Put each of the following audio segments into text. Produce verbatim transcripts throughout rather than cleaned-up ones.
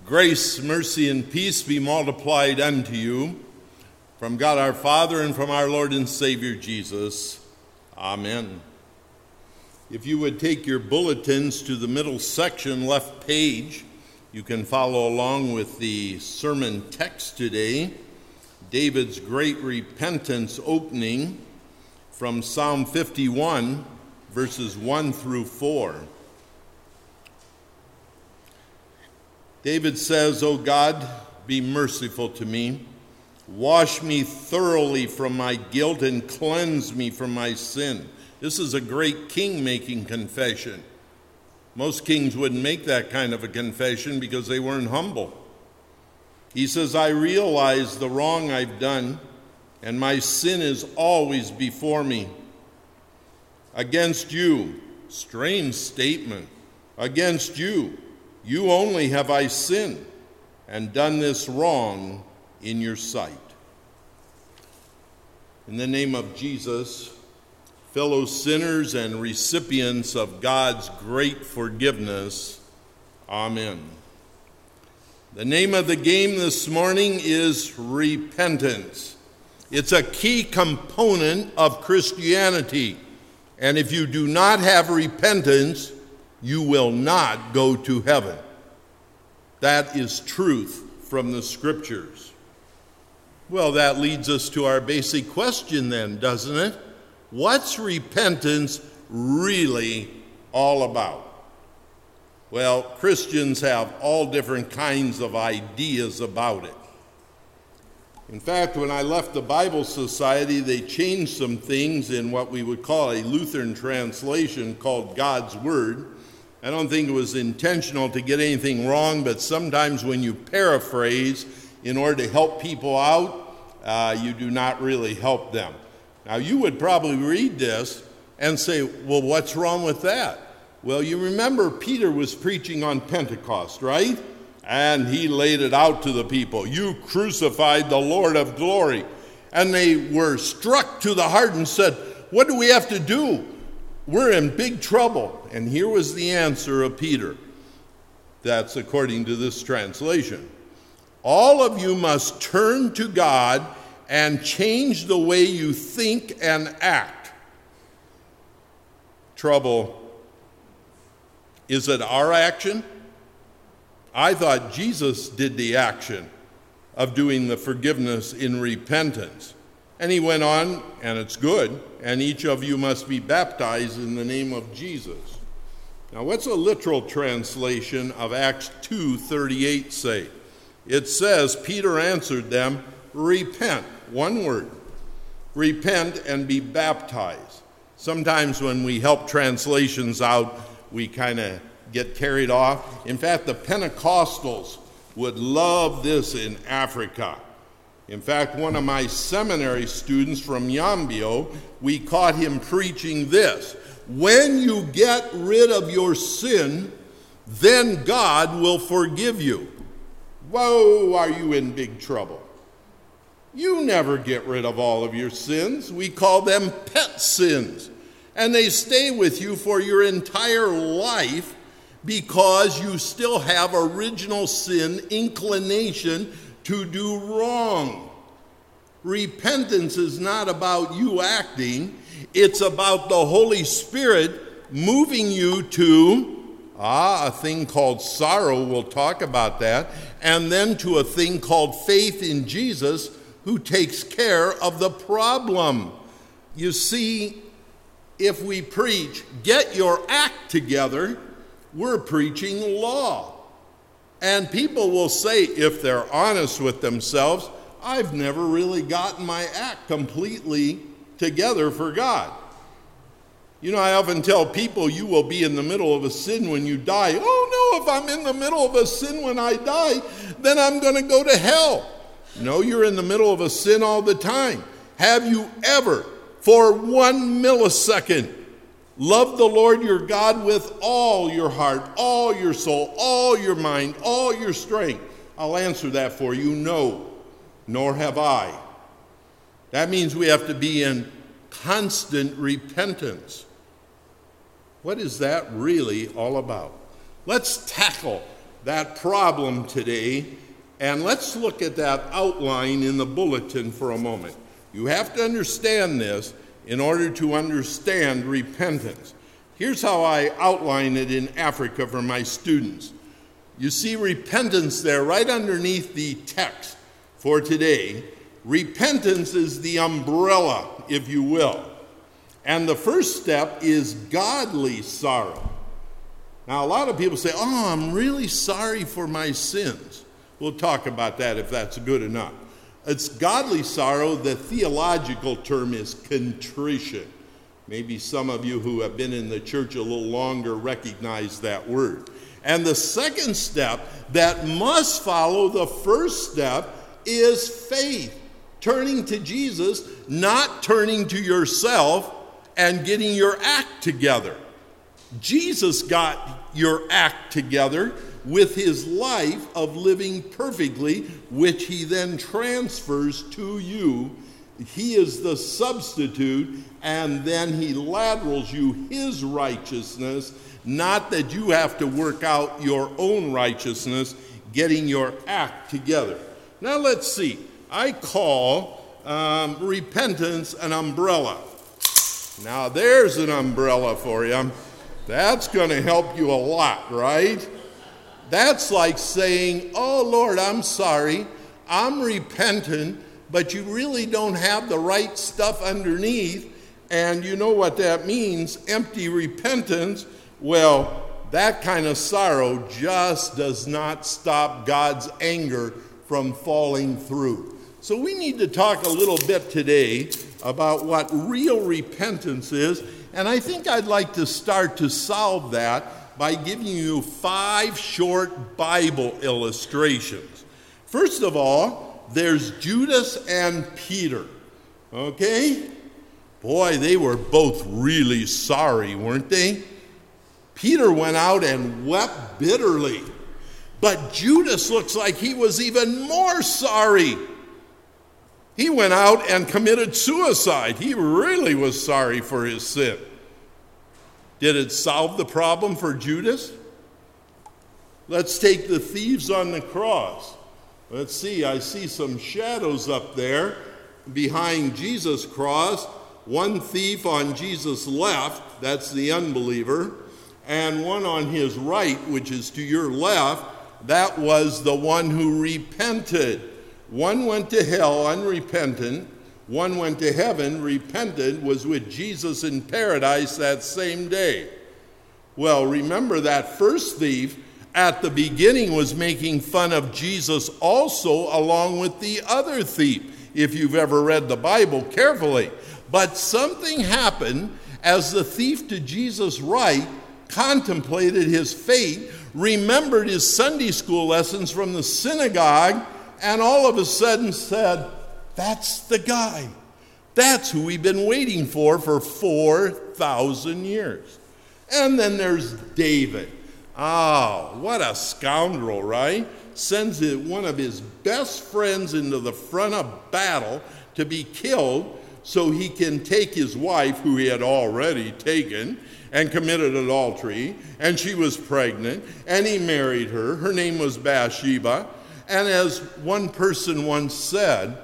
Grace, mercy, and peace be multiplied unto you from God our Father and from our Lord and Savior Jesus. Amen. If you would take your bulletins to the middle section, left page, you can follow along with the sermon text today, David's great repentance opening from Psalm fifty-one, verses one through four. David says, "O God, be merciful to me. Wash me thoroughly from my guilt and cleanse me from my sin." This is a great king making confession. Most kings wouldn't make that kind of a confession because they weren't humble. He says, "I realize the wrong I've done, and my sin is always before me. Against you," strange statement, "against you, you only have I sinned and done this wrong in your sight." In the name of Jesus, fellow sinners and recipients of God's great forgiveness, amen. The name of the game this morning is repentance. It's a key component of Christianity, and if you do not have repentance, you will not go to heaven. That is truth from the Scriptures. Well, that leads us to our basic question then, doesn't it? What's repentance really all about? Well, Christians have all different kinds of ideas about it. In fact, when I left the Bible Society, they changed some things in what we would call a Lutheran translation called God's Word. I don't think it was intentional to get anything wrong, but sometimes when you paraphrase in order to help people out, uh, you do not really help them. Now, you would probably read this and say, well, what's wrong with that? Well, you remember Peter was preaching on Pentecost, right? And he laid it out to the people. You crucified the Lord of glory. And they were struck to the heart and said, what do we have to do? We're in big trouble. And here was the answer of Peter. That's according to this translation. All of you must turn to God and change the way you think and act. Trouble. Is it our action? I thought Jesus did the action of doing the forgiveness in repentance. And he went on, and it's good, and each of you must be baptized in the name of Jesus. Now, what's a literal translation of Acts two thirty-eight say? It says, Peter answered them, repent, one word, repent and be baptized. Sometimes when we help translations out, we kind of get carried off. In fact, the Pentecostals would love this in Africa. In fact, one of my seminary students from Yambio, we caught him preaching this: when you get rid of your sin, then God will forgive you. Whoa, are you in big trouble? You never get rid of all of your sins. We call them pet sins. And they stay with you for your entire life because you still have original sin inclination to do wrong. Repentance is not about you acting. It's about the Holy Spirit moving you to, ah, a thing called sorrow. We'll talk about that. And then to a thing called faith in Jesus, who takes care of the problem. You see, if we preach, get your act together, we're preaching law. And people will say, if they're honest with themselves, I've never really gotten my act completely together for God. You know, I often tell people, you will be in the middle of a sin when you die. Oh no, if I'm in the middle of a sin when I die, then I'm going to go to hell. No, you're in the middle of a sin all the time. Have you ever, for one millisecond, loved the Lord your God with all your heart, all your soul, all your mind, all your strength? I'll answer that for you, no, nor have I. That means we have to be in constant repentance. What is that really all about? Let's tackle that problem today. And let's look at that outline in the bulletin for a moment. You have to understand this in order to understand repentance. Here's how I outline it in Africa for my students. You see repentance there right underneath the text for today. Repentance is the umbrella, if you will. And the first step is godly sorrow. Now, a lot of people say, oh, I'm really sorry for my sins. We'll talk about that if that's good enough. It's godly sorrow. The theological term is contrition. Maybe some of you who have been in the church a little longer recognize that word. And the second step that must follow the first step is faith. Turning to Jesus, not turning to yourself and getting your act together. Jesus got your act together with his life of living perfectly, which he then transfers to you. He is the substitute, and then he laterals you his righteousness, not that you have to work out your own righteousness, getting your act together. Now let's see. I call um, repentance an umbrella. Now there's an umbrella for you. That's going to help you a lot, right? That's like saying, oh, Lord, I'm sorry. I'm repentant, but you really don't have the right stuff underneath. And you know what that means, empty repentance. Well, that kind of sorrow just does not stop God's anger from falling through. So we need to talk a little bit today about what real repentance is. And I think I'd like to start to solve that by giving you five short Bible illustrations. First of all, there's Judas and Peter. Okay? Boy, they were both really sorry, weren't they? Peter went out and wept bitterly. But Judas looks like he was even more sorry. He went out and committed suicide. He really was sorry for his sin. Did it solve the problem for Judas? Let's take the thieves on the cross. Let's see, I see some shadows up there behind Jesus' cross. One thief on Jesus' left, that's the unbeliever, and one on his right, which is to your left, that was the one who repented. One went to hell unrepentant. One went to heaven repentant, was with Jesus in paradise that same day. Well, remember that first thief at the beginning was making fun of Jesus also, along with the other thief, if you've ever read the Bible carefully. But something happened as the thief to Jesus' right contemplated his fate, remembered his Sunday school lessons from the synagogue, and all of a sudden said, that's the guy. That's who we've been waiting for for four thousand years. And then there's David. Oh, what a scoundrel, right? Sends one of his best friends into the front of battle to be killed so he can take his wife, who he had already taken, and committed adultery, and she was pregnant, and he married her. Her name was Bathsheba. And as one person once said,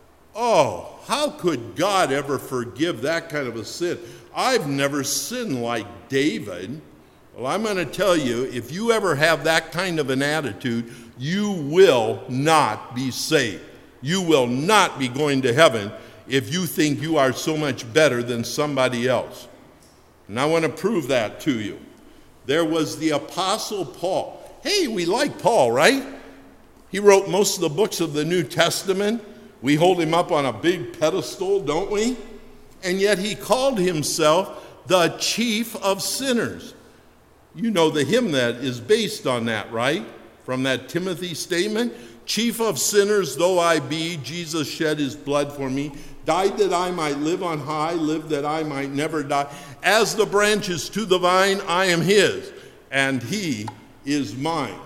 oh, how could God ever forgive that kind of a sin? I've never sinned like David. Well, I'm going to tell you, if you ever have that kind of an attitude, you will not be saved. You will not be going to heaven if you think you are so much better than somebody else. And I want to prove that to you. There was the Apostle Paul. Hey, we like Paul, right? He wrote most of the books of the New Testament. We hold him up on a big pedestal, don't we? And yet he called himself the chief of sinners. You know the hymn that is based on that, right? From that Timothy statement. Chief of sinners though I be, Jesus shed his blood for me. Died that I might live on high, live that I might never die. As the branches to the vine, I am his, and he is mine.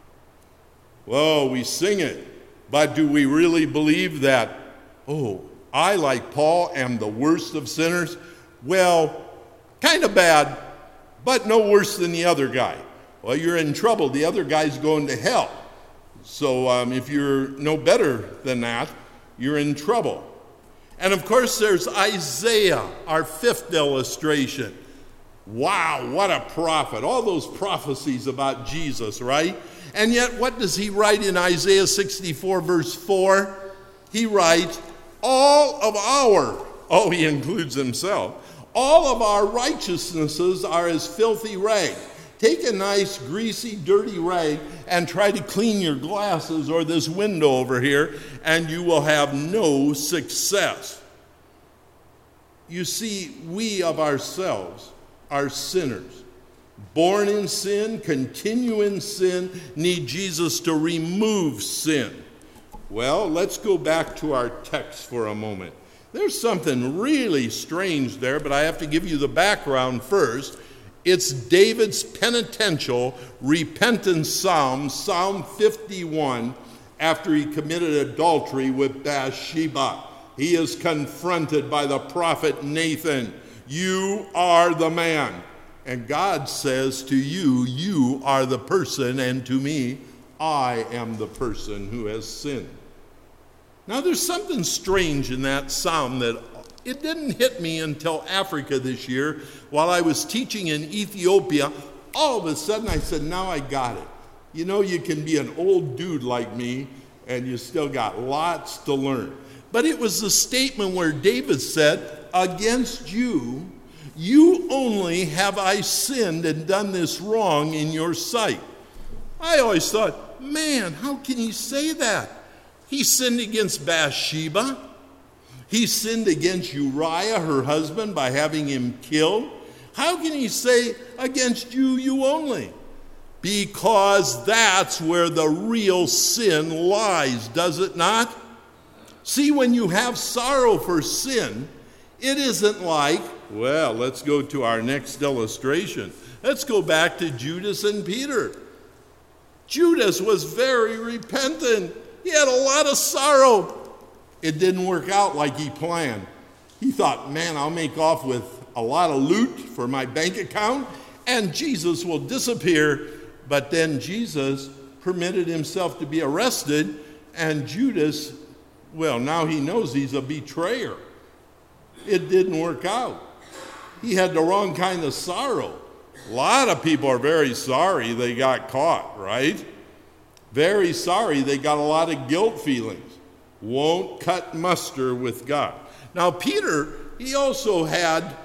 Well, we sing it, but do we really believe that, oh, I, like Paul, am the worst of sinners? Well, kind of bad, but no worse than the other guy. well, you're in trouble. The other guy's going to hell. So um, if you're no better than that, you're in trouble. And of course, there's Isaiah, our fifth illustration. Wow, what a prophet. All those prophecies about Jesus, right? And yet, what does he write in Isaiah sixty-four, verse four? He writes, all of our, oh, he includes himself, all of our righteousnesses are as filthy rags. Take a nice, greasy, dirty rag and try to clean your glasses or this window over here, and you will have no success. You see, we of ourselves are sinners. Born in sin, continue in sin, need Jesus to remove sin. Well, let's go back to our text for a moment. There's something really strange there, but I have to give you the background first. It's David's penitential repentance psalm, Psalm fifty-one, after he committed adultery with Bathsheba. He is confronted by the prophet Nathan. You are the man. And God says to you, you are the person, and to me, I am the person who has sinned. Now there's something strange in that psalm that it didn't hit me until Africa this year while I was teaching in Ethiopia. All of a sudden I said, now I got it. You know, you can be an old dude like me and you still got lots to learn. But it was the statement where David said, against you, you only have I sinned and done this wrong in your sight. I always thought, man, how can he say that? He sinned against Bathsheba. He sinned against Uriah, her husband, by having him killed. How can he say against you, you only? Because that's where the real sin lies, does it not? See, when you have sorrow for sin, it isn't like, well, let's go to our next illustration. Let's go back to Judas and Peter. Judas was very repentant. He had a lot of sorrow. It didn't work out like he planned. He thought, man, I'll make off with a lot of loot for my bank account, and Jesus will disappear. But then Jesus permitted himself to be arrested, and Judas, well, now he knows he's a betrayer. It didn't work out. He had the wrong kind of sorrow. A lot of people are very sorry they got caught, right? Very sorry they got a lot of guilt feelings. Won't cut muster with God. Now, Peter, he also had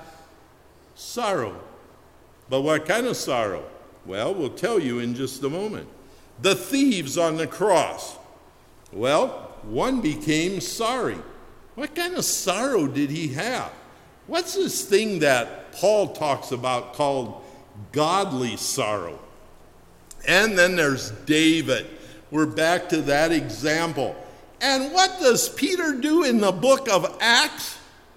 sorrow. But what kind of sorrow? Well, we'll tell you in just a moment. The thieves on the cross. Well, one became sorry. What kind of sorrow did he have? What's this thing that Paul talks about called godly sorrow? And then there's David. We're back to that example. And what does Peter do in the book of Acts?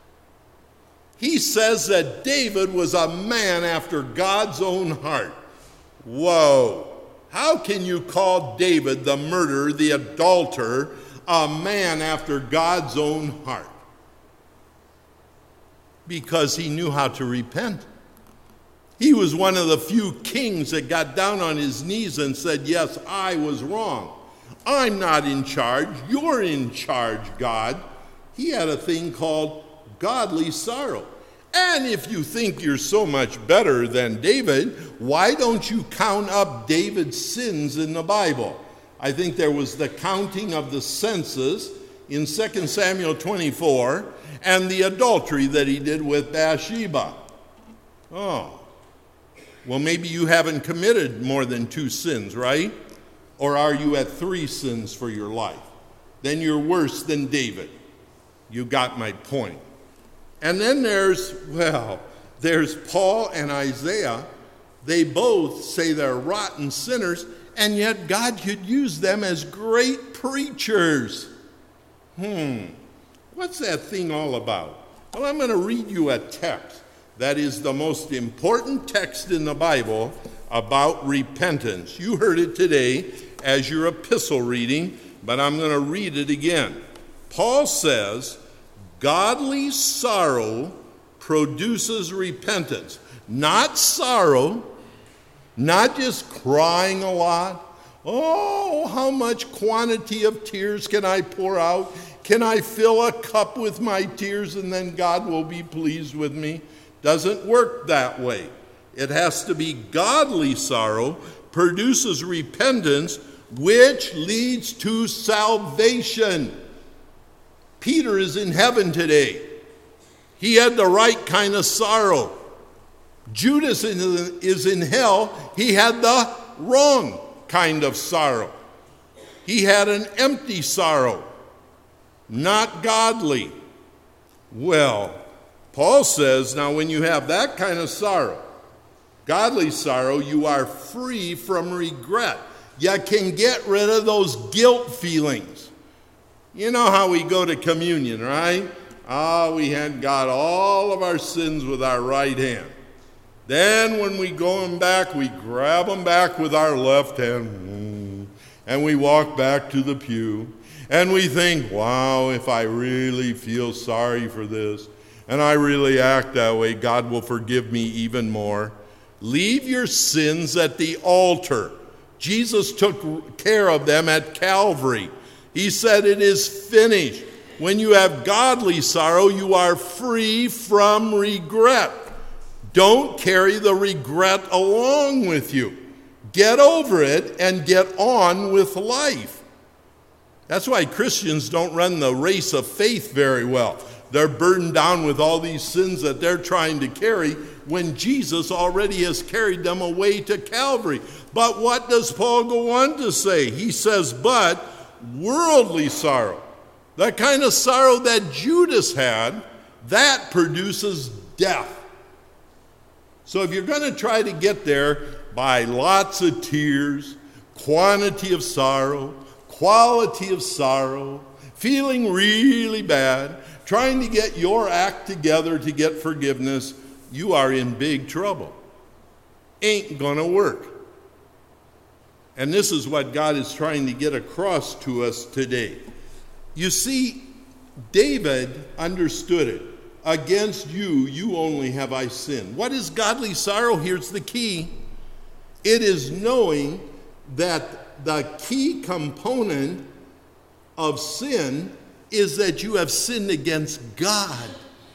He says that David was a man after God's own heart. Whoa. How can you call David, the murderer, the adulterer, a man after God's own heart? Because he knew how to repent. He was one of the few kings that got down on his knees and said, yes, I was wrong. I'm not in charge. You're in charge, God. He had a thing called godly sorrow. And if you think you're so much better than David, why don't you count up David's sins in the Bible? I think there was the counting of the census in Second Samuel twenty-four and the adultery that he did with Bathsheba. Oh, well, maybe you haven't committed more than two sins, right? Or are you at three sins for your life? Then you're worse than David. You got my point. And then there's, well, there's Paul and Isaiah. They both say they're rotten sinners, and yet God could use them as great preachers. Hmm, what's that thing all about? Well, I'm going to read you a text that is the most important text in the Bible about repentance. You heard it today as your epistle reading, but I'm going to read it again. Paul says, godly sorrow produces repentance. Not sorrow, Not just crying a lot. Oh, how much quantity of tears can I pour out? Can I fill a cup with my tears and then God will be pleased with me? Doesn't work that way. It has to be godly sorrow, produces repentance, which leads to salvation. Peter is in heaven today. He had the right kind of sorrow. Judas is in hell. He had the wrong kind of sorrow. He had an empty sorrow, not godly. Well, Paul says, now when you have that kind of sorrow, godly sorrow, you are free from regret. You can get rid of those guilt feelings. You know how we go to communion, right? Ah, oh, we had got all of our sins with our right hand. Then when we go them back, we grab them back with our left hand, and we walk back to the pew, and we think, wow, if I really feel sorry for this, and I really act that way, God will forgive me even more. Leave your sins at the altar. Jesus took care of them at Calvary. He said it is finished. When you have godly sorrow, you are free from regret. Don't carry the regret along with you. Get over it and get on with life. That's why Christians don't run the race of faith very well. They're burdened down with all these sins that they're trying to carry when Jesus already has carried them away to Calvary. But what does Paul go on to say? He says, but worldly sorrow, the kind of sorrow that Judas had, that produces death. So if you're going to try to get there by lots of tears, quantity of sorrow, quality of sorrow, feeling really bad, trying to get your act together to get forgiveness, you are in big trouble. Ain't gonna work. And this is what God is trying to get across to us today. You see, David understood it. Against you, you only have I sinned. What is godly sorrow? Here's the key. It is knowing that the key component of sin is that you have sinned against God.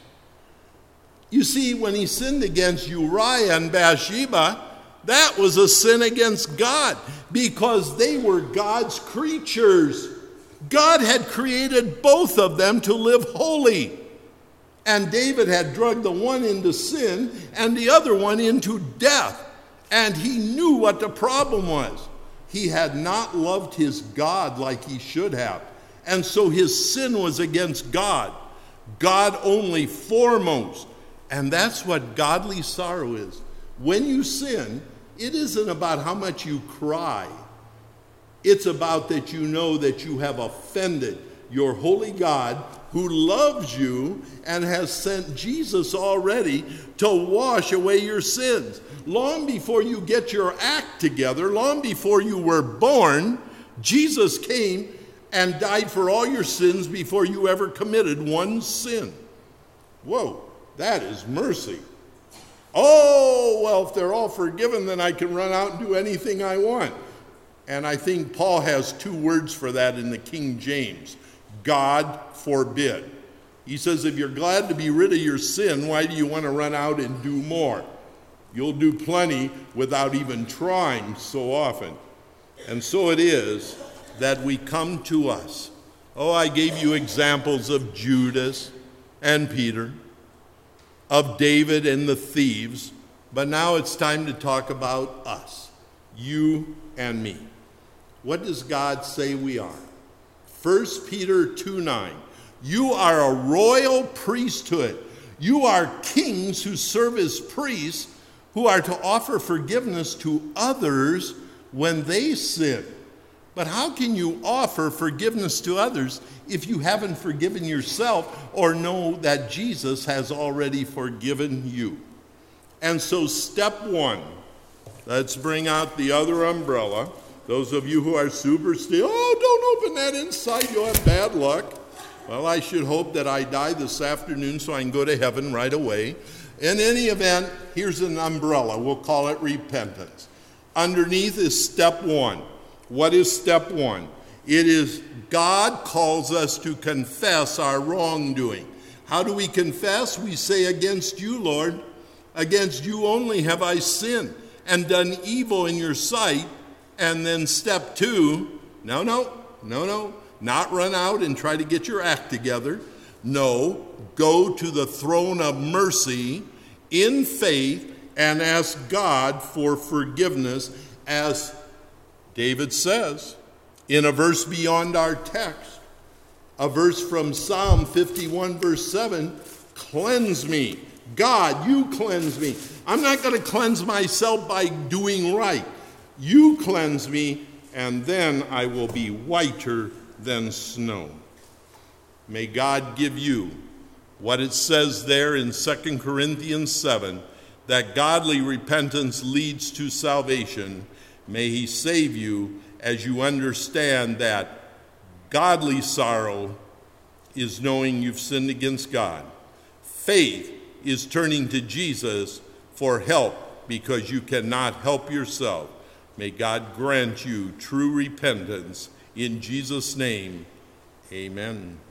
You see, when he sinned against Uriah and Bathsheba, that was a sin against God because they were God's creatures. God had created both of them to live holy. And David had drugged the one into sin and the other one into death. And he knew what the problem was. He had not loved his God like he should have. And so his sin was against God. God only foremost. And that's what godly sorrow is. When you sin, it isn't about how much you cry. It's about that you know that you have offended your holy God who loves you and has sent Jesus already to wash away your sins. Long before you get your act together, long before you were born, Jesus came and died for all your sins before you ever committed one sin. Whoa, that is mercy. Oh, well, if they're all forgiven, then I can run out and do anything I want. And I think Paul has two words for that in the King James. God forbid. He says, if you're glad to be rid of your sin, why do you want to run out and do more? You'll do plenty without even trying so often. And so it is that we come to us. Oh, I gave you examples of Judas and Peter, of David and the thieves, but now it's time to talk about us, you and me. What does God say we are? First Peter two nine, you are a royal priesthood. You are kings who serve as priests who are to offer forgiveness to others when they sin. But how can you offer forgiveness to others if you haven't forgiven yourself or know that Jesus has already forgiven you? And so step one, let's bring out the other umbrella. Those of you who are superstitious, oh, don't open that inside, you'll have bad luck. Well, I should hope that I die this afternoon so I can go to heaven right away. In any event, here's an umbrella. We'll call it repentance. underneath is step one. What is step one? It is God calls us to confess our wrongdoing. How do we confess? We say, against you, Lord, against you only have I sinned and done evil in your sight. And then step two, no, no, no, no, not run out and try to get your act together. No, go to the throne of mercy in faith and ask God for forgiveness, as David says in a verse beyond our text, a verse from Psalm fifty-one, verse seven, cleanse me. God, you cleanse me. I'm not going to cleanse myself by doing right. You cleanse me, and then I will be whiter than snow. May God give you what it says there in Second Corinthians seven, that godly repentance leads to salvation. May he save you as you understand that godly sorrow is knowing you've sinned against God. Faith is turning to Jesus for help because you cannot help yourself. May God grant you true repentance. In Jesus' name, amen.